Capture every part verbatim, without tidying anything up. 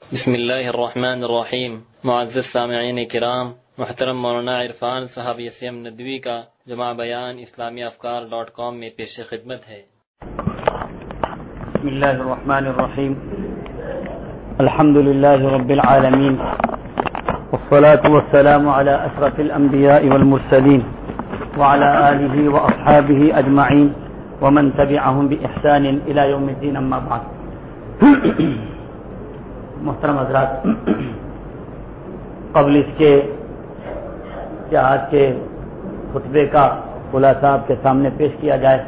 بسم اللہ الرحمن الرحیم۔ معزز سامعین کرام، محترم مولانا عرفان صاحب یسیم ندوی کا جمع بیان اسلامی افکار ڈاٹ کام میں پیش خدمت ہے۔ بسم اللہ الرحمن الرحیم، الحمد للہ رب العالمین، والصلاة والسلام على اشرف الانبیاء والمرسلین وعلى آلہ واصحابہ اجمعین ومن تبعهم بإحسان الى یوم الدین، اما بعد۔ محترم حضرات، قبل اس کے کہ آج کے خطبے کا خلاصہ آپ کے سامنے پیش کیا جائے،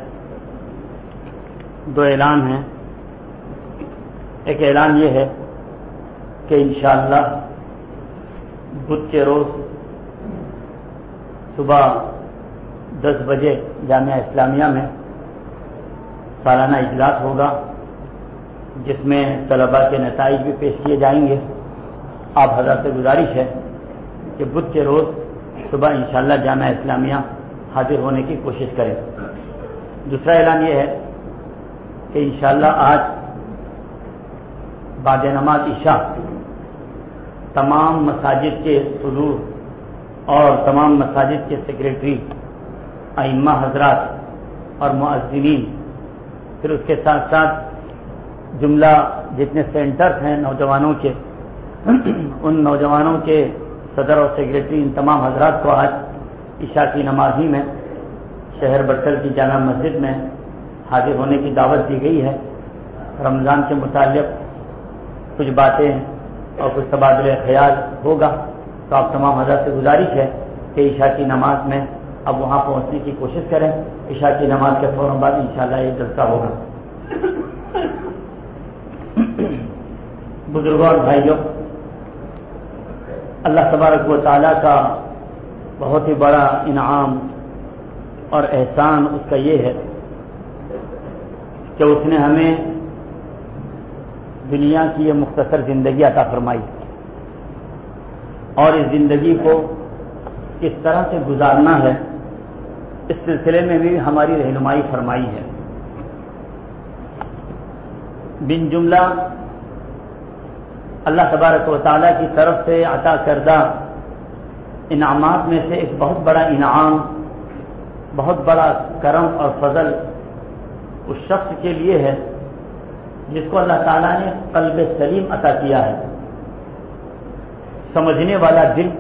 دو اعلان ہیں۔ ایک اعلان یہ ہے کہ انشاءاللہ بدھ کے روز صبح دس بجے جامعہ اسلامیہ میں سالانہ اجلاس ہوگا، جس میں طلباء کے نتائج بھی پیش کیے جائیں گے۔ آپ حضرات سے گزارش ہے کہ بدھ کے روز صبح انشاءاللہ جامعہ اسلامیہ حاضر ہونے کی کوشش کریں۔ دوسرا اعلان یہ ہے کہ انشاءاللہ آج بعد نماز عشاء تمام مساجد کے صدور اور تمام مساجد کے سیکریٹری، ائمہ حضرات اور مؤذنین، پھر اس کے ساتھ ساتھ جملہ جتنے سینٹرز ہیں نوجوانوں کے، ان نوجوانوں کے صدر اور سیکریٹری، ان تمام حضرات کو آج عشاء کی نماز ہی میں شہر بٹل کی جامع مسجد میں حاضر ہونے کی دعوت دی گئی ہے۔ رمضان کے متعلق کچھ باتیں اور کچھ تبادلہ خیال ہوگا، تو آپ تمام حضرات سے گزارش ہے کہ عشاء کی نماز میں اب وہاں پہنچنے کی کوشش کریں۔ عشاء کی نماز کے فوراً بعد انشاءاللہ یہ جلسہ ہوگا۔ بزرگوں اور بھائیوں، اللہ تبارک و تعالیٰ کا بہت ہی بڑا انعام اور احسان اس کا یہ ہے کہ اس نے ہمیں دنیا کی یہ مختصر زندگی عطا فرمائی، اور اس زندگی کو کس طرح سے گزارنا ہے اس سلسلے میں بھی ہماری رہنمائی فرمائی ہے۔ بن جملہ اللہ تبارک و تعالیٰ کی طرف سے عطا کردہ انعامات میں سے ایک بہت بڑا انعام، بہت بڑا کرم اور فضل اس شخص کے لیے ہے جس کو اللہ تعالیٰ نے قلب سلیم عطا کیا ہے، سمجھنے والا دل،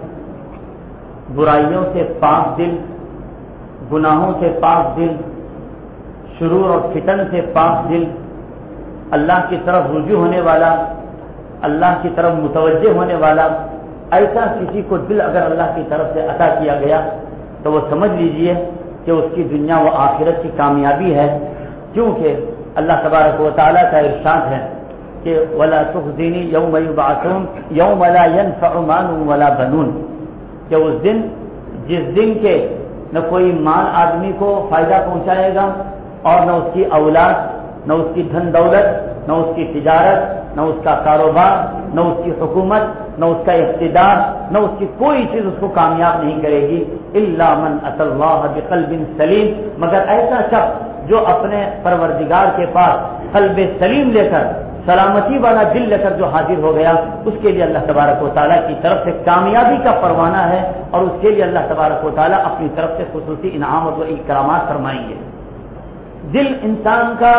برائیوں سے پاک دل، گناہوں سے پاک دل، شرور اور فتن سے پاک دل، اللہ کی طرف رجوع ہونے والا، اللہ کی طرف متوجہ ہونے والا۔ ایسا کسی کو دل اگر اللہ کی طرف سے عطا کیا گیا تو وہ سمجھ لیجئے کہ اس کی دنیا و آخرت کی کامیابی ہے، کیونکہ اللہ تبارک و تعالیٰ کا ارشاد ہے کہ وَلَا تُخْزِنِي يَوْمَ يُبْعَثُونَ يَوْمَ لَا يَنْفَعُ مَالٌ وَلَا بَنُونَ، کہ اس دن جس دن کے نہ کوئی مال آدمی کو فائدہ پہنچائے گا، اور نہ اس کی اولاد، نہ اس کی دھن دولت، نہ اس کی تجارت، نہ اس کا کاروبار، نہ اس کی حکومت، نہ اس کا اقتدار، نہ اس کی کوئی چیز اس کو کامیاب نہیں کرے گی الا من اتى الله بقلب سلیم، مگر ایسا شخص جو اپنے پروردگار کے پاس قلب سلیم لے کر، سلامتی والا دل لے کر جو حاضر ہو گیا، اس کے لیے اللہ تبارک و تعالیٰ کی طرف سے کامیابی کا پروانہ ہے، اور اس کے لیے اللہ تبارک و تعالیٰ اپنی طرف سے خصوصی انعامات و اکرامات فرمائیں گے۔ دل انسان کا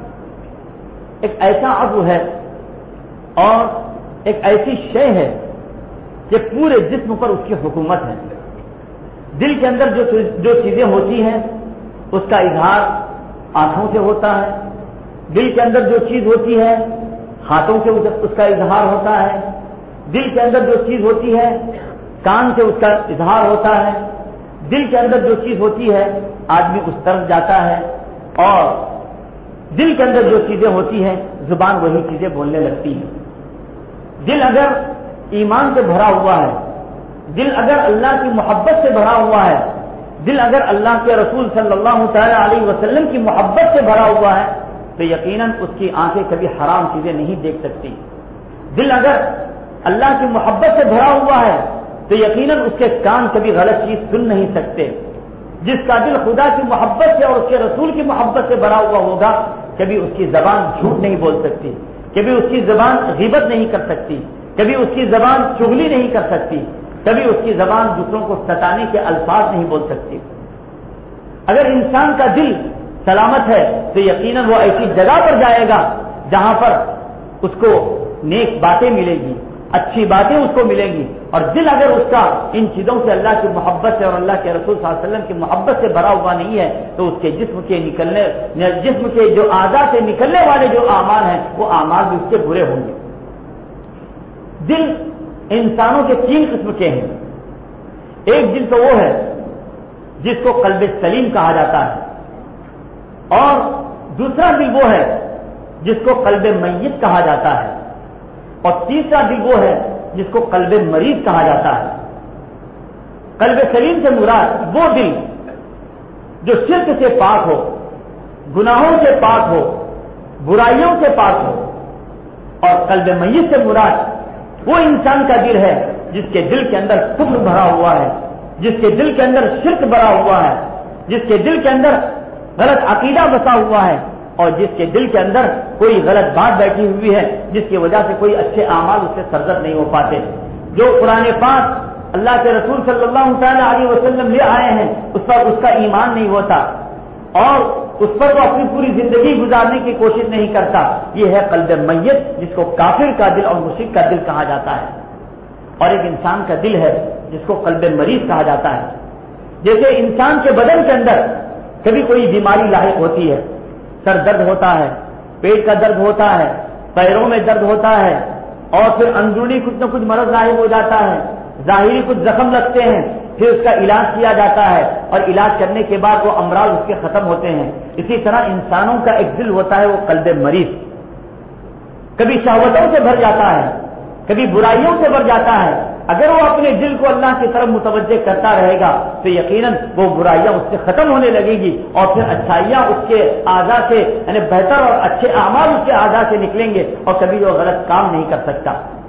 ایک ایسا عضو ہے اور ایک ایسی شے ہے کہ پورے جسم پر اس کی حکومت ہے۔ دل کے اندر جو جو چیزیں ہوتی ہیں اس کا اظہار آنکھوں سے ہوتا ہے، دل کے اندر جو چیز ہوتی ہے ہاتھوں سے اس کا اظہار ہوتا ہے، دل کے اندر جو چیز ہوتی ہے کان سے اس کا اظہار ہوتا ہے، دل کے اندر جو چیز ہوتی ہے آدمی اس طرف جاتا ہے، اور دل کے اندر جو چیزیں ہوتی ہیں زبان وہی چیزیں بولنے لگتی ہے۔ دل اگر ایمان سے بھرا ہوا ہے، دل اگر اللہ کی محبت سے بھرا ہوا ہے، دل اگر اللہ کے رسول صلی اللہ تعالی علیہ وسلم کی محبت سے بھرا ہوا ہے، تو یقیناً اس کی آنکھیں کبھی حرام چیزیں نہیں دیکھ سکتی۔ دل اگر اللہ کی محبت سے بھرا ہوا ہے تو یقیناً اس کے کان کبھی غلط چیز سن نہیں سکتے۔ جس کا دل خدا کی محبت سے اور اس کے رسول کی محبت سے بھرا ہوا ہوگا کبھی اس کی زبان جھوٹ نہیں بول سکتی، کبھی اس کی زبان غیبت نہیں کر سکتی، کبھی اس کی زبان چغلی نہیں کر سکتی، کبھی اس کی زبان دوسروں کو ستانے کے الفاظ نہیں بول سکتی۔ اگر انسان کا دل سلامت ہے تو یقیناً وہ ایسی جگہ پر جائے گا جہاں پر اس کو نیک باتیں ملے گی، اچھی باتیں اس کو ملیں گی، اور دل اگر اس کا ان چیزوں سے اللہ کی محبت سے اور اللہ کے رسول صلی اللہ علیہ وسلم کی محبت سے بھرا ہوا نہیں ہے تو اس کے جسم کے نکلنے جسم کے جو اعضاء سے نکلنے والے جو اعمال ہیں وہ اعمال بھی اس کے برے ہوں گے۔ دل انسانوں کے تین قسم کے ہیں۔ ایک دل تو وہ ہے جس کو قلب سلیم کہا جاتا ہے، اور دوسرا دل وہ ہے جس کو قلب میت کہا جاتا ہے، اور تیسرا دل وہ ہے جس کو قلب مریض کہا جاتا ہے۔ قلب سلیم سے مراد وہ دل جو شرک سے پاک ہو، گناہوں سے پاک ہو، برائیوں سے پاک ہو، اور قلب میت سے مراد وہ انسان کا دل ہے جس کے دل کے اندر کفر بھرا ہوا ہے، جس کے دل کے اندر شرک بھرا ہوا ہے، جس کے دل کے اندر غلط عقیدہ بسا ہوا ہے، اور جس کے دل کے اندر کوئی غلط بات بیٹھی ہوئی ہے جس کی وجہ سے کوئی اچھے اعمال اس سے سرزد نہیں ہو پاتے۔ جو قرآن پاک اللہ کے رسول صلی اللہ تعالی علیہ وسلم لے آئے ہیں اس پر اس کا ایمان نہیں ہوتا، اور اس پر وہ اپنی پوری زندگی گزارنے کی کوشش نہیں کرتا، یہ ہے قلب میت جس کو کافر کا دل اور مشرک کا دل کہا جاتا ہے۔ اور ایک انسان کا دل ہے جس کو قلب مریض کہا جاتا ہے۔ جیسے انسان کے بدن کے اندر کبھی کوئی بیماری لاحق ہوتی ہے، سر درد ہوتا ہے، پیٹ کا درد ہوتا ہے، پیروں میں درد ہوتا ہے، اور پھر اندرونی کچھ نہ کچھ مرض لاحق ہو جاتا ہے، ظاہری کچھ زخم لگتے ہیں، پھر اس کا علاج کیا جاتا ہے، اور علاج کرنے کے بعد وہ امراض اس کے ختم ہوتے ہیں۔ اسی طرح انسانوں کا ایک دل ہوتا ہے وہ قلب مریض، کبھی شہوتوں سے بھر جاتا ہے، کبھی برائیوں سے بھر جاتا ہے۔ اگر وہ اپنے دل کو اللہ کی طرف متوجہ کرتا رہے گا تو یقیناً وہ برائیاں اس سے ختم ہونے لگے گی، اور پھر اچھائیاں اس کے اعضاء سے یعنی بہتر اور اچھے اعمال اس کے اعضاء سے نکلیں گے، اور کبھی وہ غلط کام نہیں کر سکتا۔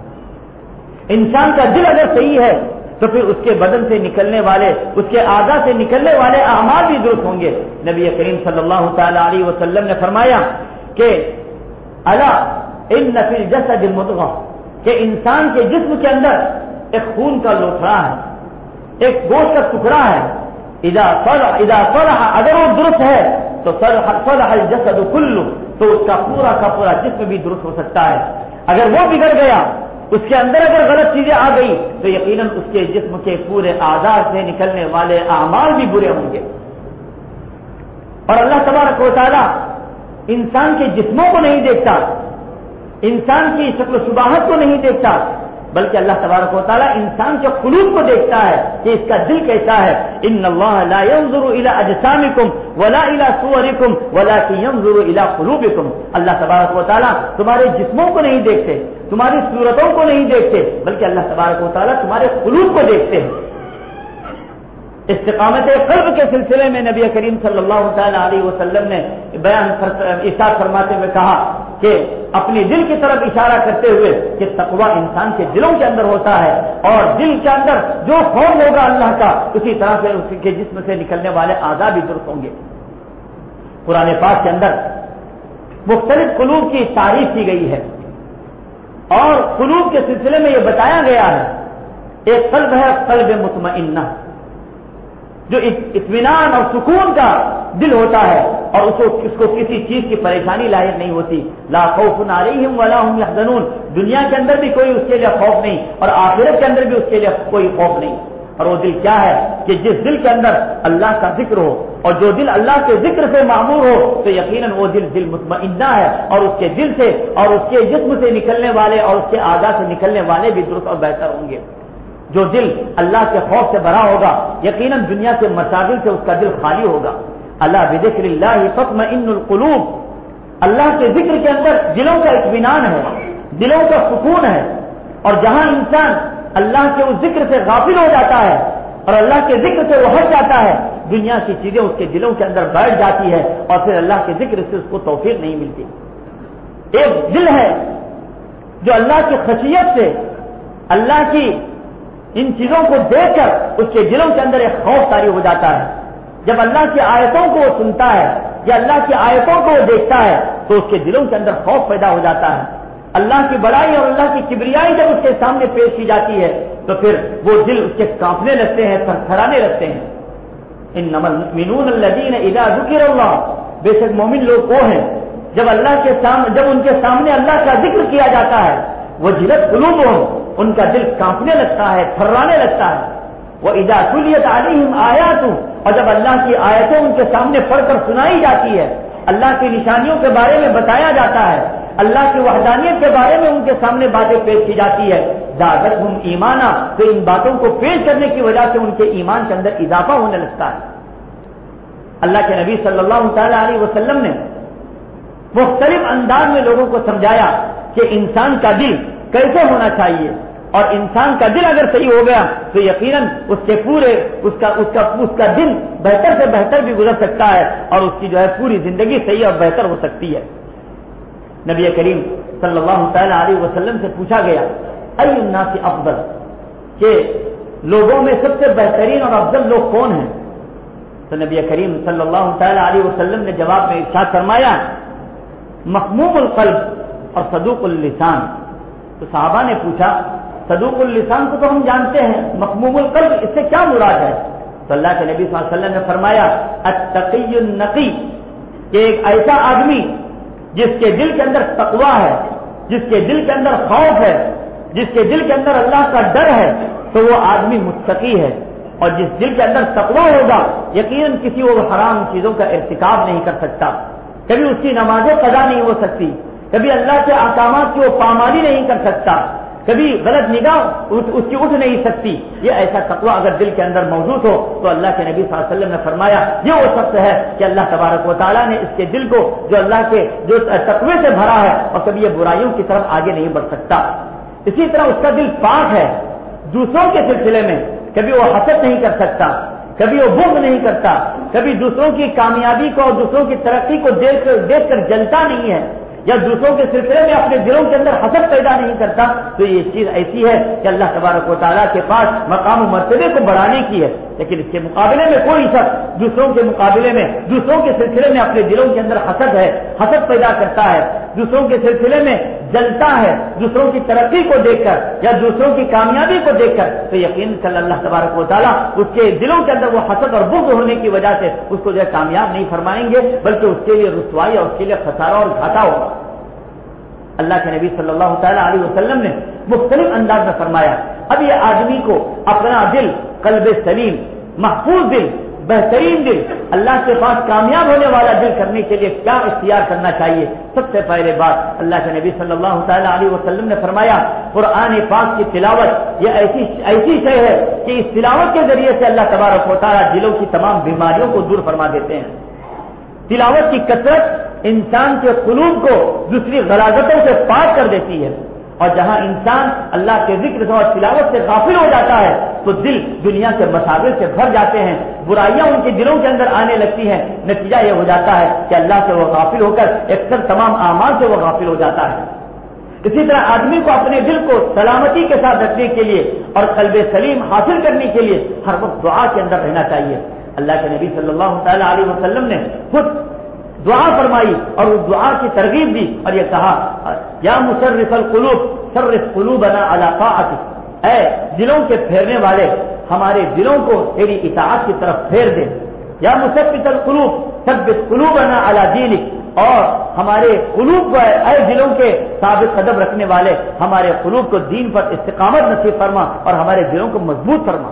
انسان کا دل اگر صحیح ہے تو پھر اس کے بدن سے نکلنے والے، اس کے اعضاء سے نکلنے والے اعمال بھی درست ہوں گے۔ نبی کریم صلی اللہ تعالی علیہ وسلم نے فرمایا کہ الا ان فی الجسد مضغہ، کہ انسان کے جسم کے اندر ایک خون کا لوتھڑا ہے، ایک گوشت کا ٹکڑا ہے، اذا صلح اذا صلح اگر وہ درست ہے تو صلح صلح الجسد کلہ، تو اس کا پورا کا پورا جسم بھی درست ہو سکتا ہے۔ اگر وہ بگڑ گیا، اس کے اندر اگر غلط چیزیں آ گئی تو یقیناً اس کے جسم کے پورے اعضاء سے نکلنے والے اعمال بھی برے ہوں گے۔ اور اللہ تبارک و تعالی انسان کے جسموں کو نہیں دیکھتا، انسان کی شکل و شباہت کو نہیں دیکھتا، بلکہ اللہ تبارک و تعالیٰ انسان کے قلوب کو دیکھتا ہے کہ اس کا دل کیسا ہے۔ ان اللہ لا ينظر الى اجسامکم ولا الى صورکم ولكن ينظر الى قلوبکم، اللہ تبارک و تعالیٰ تمہارے جسموں کو نہیں دیکھتے، تمہاری صورتوں کو نہیں دیکھتے، بلکہ اللہ تبارک و تعالیٰ تمہارے قلوب کو دیکھتے ہیں۔ استقامت قلب کے سلسلے میں نبی کریم صلی اللہ تعالی علیہ وسلم نے بیان ارشاد فرماتے ہوئے کہا کہ اپنے دل کی طرف اشارہ کرتے ہوئے کہ تقویٰ انسان کے دلوں کے اندر ہوتا ہے، اور دل کے اندر جو خوف ہوگا اللہ کا اسی طرح سے اس کے جسم سے نکلنے والے اعضاء بھی درست ہوں گے۔ قرآن پاک کے اندر مختلف قلوب کی تعریف کی گئی ہے، اور قلوب کے سلسلے میں یہ بتایا گیا ہے ایک قلب ہے قلب مطمئنہ، جو اطمینان اور سکون کا دل ہوتا ہے، اور اس کو اس کو کسی چیز کی پریشانی لاحق نہیں ہوتی۔ لا خوف علیہم ولا هم يحزنون، دنیا کے اندر بھی کوئی اس کے لیے خوف نہیں، اور آخرت کے اندر بھی اس کے لیے کوئی خوف نہیں۔ اور وہ دل کیا ہے کہ جس دل کے اندر اللہ کا ذکر ہو، اور جو دل اللہ کے ذکر سے معمور ہو تو یقیناً وہ دل دل مطمئنہ ہے، اور اس کے دل سے اور اس کے جسم سے نکلنے والے اور اس کے اعضاء سے نکلنے والے بھی درست اور بہتر ہوں گے۔ جو دل اللہ کے خوف سے بھرا ہوگا یقیناً دنیا کے مسائل سے اس کا دل خالی ہوگا۔ اللہ بذکر اللہ تطمئن القلوب، اللہ کے ذکر کے اندر دلوں کا اطمینان ہے، دلوں کا سکون ہے، اور جہاں انسان اللہ کے اس ذکر سے غافل ہو جاتا ہے اور اللہ کے ذکر سے وہ ہٹ جاتا ہے، دنیا کی چیزیں اس کے دلوں کے اندر بیٹھ جاتی ہے، اور پھر اللہ کے ذکر سے اس کو توفیق نہیں ملتی۔ ایک دل ہے جو اللہ کی خشیت سے، اللہ کی ان چیزوں کو دیکھ کر اس کے دلوں کے اندر ایک خوف طاری ہو جاتا ہے۔ جب اللہ کی آیتوں کو وہ سنتا ہے یا اللہ کی آیتوں کو وہ دیکھتا ہے تو اس کے دلوں کے اندر خوف پیدا ہو جاتا ہے۔ اللہ کی بڑائی اور اللہ کی کبریائی جب اس کے سامنے پیش کی جاتی ہے تو پھر وہ دل اس کے کانپنے لگتے ہیں، تھر تھرانے لگتے ہیں۔ انما المؤمنون الذین اذا ذکر اللہ، بے شک مومن لوگ وہ ہیں جب اللہ کے سامنے جب ان کے سامنے اللہ کا ذکر کیا جاتا ہے، وجلت قلوبہم، ان کا دل کانپنے لگتا ہے، تھرانے لگتا ہے۔ وَإِذَا تُلِيَتْ عَلَيْهِمْ آيَاتُهُ، اور جب اللہ کی آیتیں ان کے سامنے پڑھ کر سنائی جاتی ہے، اللہ کی نشانیوں کے بارے میں بتایا جاتا ہے، اللہ کی وحدانیت کے بارے میں ان کے سامنے باتیں پیش کی جاتی ہے، زادتہم ایمانا، تو ان باتوں کو پیش کرنے کی وجہ سے ان کے ایمان کے اندر اضافہ ہونے لگتا ہے۔ اللہ کے نبی صلی اللہ تعالی علیہ وسلم نے مختلف انداز میں لوگوں کو سمجھایا کہ انسان کا دل کیسے ہونا چاہیے، اور انسان کا دل اگر صحیح ہو گیا تو یقیناً اس کے پورے اس کا اس کا اس کا دن بہتر سے بہتر بھی گزر سکتا ہے، اور اس کی جو ہے پوری زندگی صحیح اور بہتر ہو سکتی ہے۔ نبی کریم صلی اللہ تعالی علیہ وسلم سے پوچھا گیا ای الناس افضل، کہ لوگوں میں سب سے بہترین اور افضل لوگ کون ہیں؟ تو نبی کریم صلی اللہ تعالی علیہ وسلم نے جواب میں ارشاد فرمایا مخموم القلب اور صدوق اللسان۔ تو صحابہ نے پوچھا صدوق اللسان کو تو ہم جانتے ہیں، مخموم القلب اس سے کیا مراد ہے؟ تو اللہ کے نبی صلی اللہ علیہ وسلم نے فرمایا التقی النقی، کہ ایک ایسا آدمی جس کے دل کے اندر تقوی ہے، جس کے دل کے اندر خوف ہے، جس کے دل کے اندر اللہ کا ڈر ہے، تو وہ آدمی متقی ہے۔ اور جس دل کے اندر تقوی ہوگا یقیناً کسی وہ حرام چیزوں کا ارتکاب نہیں کر سکتا، کبھی اس کی نمازیں قضا نہیں ہو سکتی، کبھی اللہ کے احکامات کی وہ پامالی نہیں کر سکتا، کبھی غلط نگاہ اس کی اٹھ نہیں سکتی۔ یہ ایسا تقوی اگر دل کے اندر موجود ہو تو اللہ کے نبی صلی اللہ علیہ وسلم نے فرمایا یہ وہ شخص ہے کہ اللہ تبارک و تعالیٰ نے اس کے دل کو جو اللہ کے جو تقوی سے بھرا ہے اور کبھی یہ برائیوں کی طرف آگے نہیں بڑھ سکتا۔ اسی طرح اس کا دل پاک ہے، دوسروں کے سلسلے میں کبھی وہ حسد نہیں کر سکتا، کبھی وہ بغض نہیں کرتا، کبھی دوسروں کی کامیابی کو اور دوسروں کی ترقی کو دیکھ کر دیکھ کر جلتا نہیں ہے، یا دوسروں کے سلسلے میں اپنے دلوں کے اندر حسد پیدا نہیں کرتا۔ تو یہ چیز ایسی ہے کہ اللہ تبارک و تعالیٰ کے پاس مقام و مرتبے کو بڑھانے کی ہے، لیکن اس کے مقابلے میں کوئی شخص دوسروں کے مقابلے میں دوسروں کے سلسلے میں اپنے دلوں کے اندر حسد ہے، حسد پیدا کرتا ہے، دوسروں کے سلسلے میں جلتا ہے دوسروں کی ترقی کو دیکھ کر یا دوسروں کی کامیابی کو دیکھ کر، تو یقین کر اللہ تبارک و تعالیٰ اس کے دلوں کے اندر وہ حسد اور بغض ہونے کی وجہ سے اس کو جو ہے کامیاب نہیں فرمائیں گے، بلکہ اس کے لیے رسوائی اور اس کے لیے خسارہ اور گھاٹا ہوگا۔ اللہ کے نبی صلی اللہ تعالی علیہ وسلم نے مختلف انداز میں فرمایا اب یہ آدمی کو اپنا دل، قلب سلیم، محفوظ دل، بہترین دل، اللہ کے پاس کامیاب ہونے والا دل کرنے کے لیے کیا اختیار کرنا چاہیے؟ سب سے پہلے بات اللہ کے نبی صلی اللہ تعالی علیہ وسلم نے فرمایا قرآن پاک کی تلاوت یہ ایسی ایسی شے ہے کہ اس تلاوت کے ذریعے سے اللہ تبارک و تعالی دلوں کی تمام بیماریوں کو دور فرما دیتے ہیں۔ تلاوت کی کثرت انسان کے قلوب کو دوسری غلاظتوں سے پاک کر دیتی ہے، اور جہاں انسان اللہ کے ذکر سے اور تلاوت سے غافل ہو جاتا ہے تو دل دنیا کے مساویر سے بھر جاتے ہیں، برائیاں ان کے دلوں کے اندر آنے لگتی ہیں، نتیجہ یہ ہو جاتا ہے کہ اللہ سے وہ غافل ہو کر اکثر تمام اعمال سے وہ غافل ہو جاتا ہے۔ اسی طرح آدمی کو اپنے دل کو سلامتی کے ساتھ رکھنے کے لیے اور قلب سلیم حاصل کرنے کے لیے ہر وقت دعا کے اندر رہنا چاہیے۔ اللہ کے نبی صلی اللہ تعالی علیہ وسلم نے خود دعا فرمائی اور اس دعا کی ترغیب دی اور یہ کہا یا مصرف القلوب صرف قلوبنا علی طاعتک، اے دلوں کے پھیرنے والے ہمارے دلوں کو تیری اطاعت کی طرف پھیر دے، یا مثبت القلوب ثبت قلوبنا علی دینک، اور ہمارے قلوب کو اے دلوں کے ثابت قدم رکھنے والے ہمارے قلوب کو دین پر استقامت نصیب فرما اور ہمارے دلوں کو مضبوط فرما۔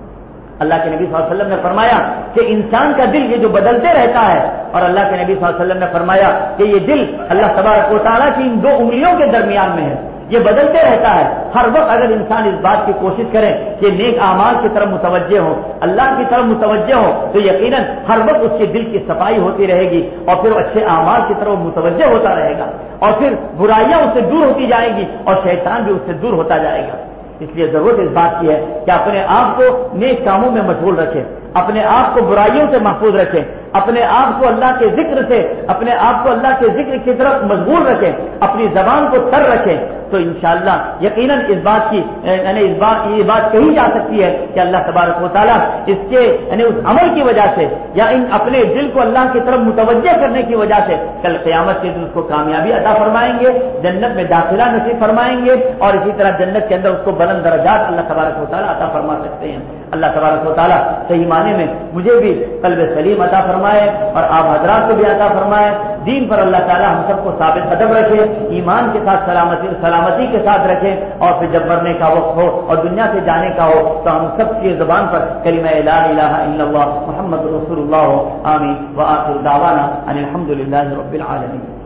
اللہ کے نبی صلی اللہ علیہ وسلم نے فرمایا کہ انسان کا دل یہ جو بدلتے رہتا ہے، اور اللہ کے نبی صلی اللہ علیہ وسلم نے فرمایا کہ یہ دل اللہ تبارک و تعالیٰ کی ان دو انگلیوں کے درمیان میں ہے، یہ بدلتے رہتا ہے۔ ہر وقت اگر انسان اس بات کی کوشش کرے کہ نیک اعمال کی طرف متوجہ ہو، اللہ کی طرف متوجہ ہو، تو یقیناً ہر وقت اس کے دل کی صفائی ہوتی رہے گی اور پھر اچھے اعمال کی طرف متوجہ ہوتا رہے گا، اور پھر برائیاں اس سے دور ہوتی جائیں گی اور شیطان بھی اس سے دور ہوتا جائے گا۔ اس لیے ضرورت اس بات کی ہے کہ اپنے آپ کو نیک کاموں میں مشغول رکھیں، اپنے آپ کو برائیوں سے محفوظ رکھیں، اپنے آپ کو اللہ کے ذکر سے اپنے آپ کو اللہ کے ذکر کی طرف مشغول رکھیں، اپنی زبان کو تر رکھیں، تو انشاءاللہ یقیناً اس بات کی یعنی اس بات یہ بات کہی جا سکتی ہے کہ اللہ تبارک و تعالیٰ اس کے یعنی اس عمل کی وجہ سے یا ان اپنے دل کو اللہ کی طرف متوجہ کرنے کی وجہ سے کل قیامت کے دن اس کو کامیابی عطا فرمائیں گے، جنت میں داخلہ نصیب فرمائیں گے، اور اسی طرح جنت کے اندر اس کو بلند درجات اللہ تبارک و تعالیٰ عطا فرما سکتے ہیں۔ اللہ تبارک و تعالیٰ صحیح معنی میں مجھے بھی قلب سلیم عطا فرمائے اور آپ حضرات کو بھی عطا فرمائے، دین پر اللہ تعالیٰ ہم سب کو ثابت قدم رکھے، ایمان کے ساتھ سلامتی سلامتی کے ساتھ رکھے، اور پھر جب مرنے کا وقت ہو اور دنیا سے جانے کا ہو تو ہم سب کی زبان پر کلمہ لا الہ الا اللہ محمد رسول اللہ ہو، آمین، وآخر دعوانا ان الحمد للہ رب العالمین۔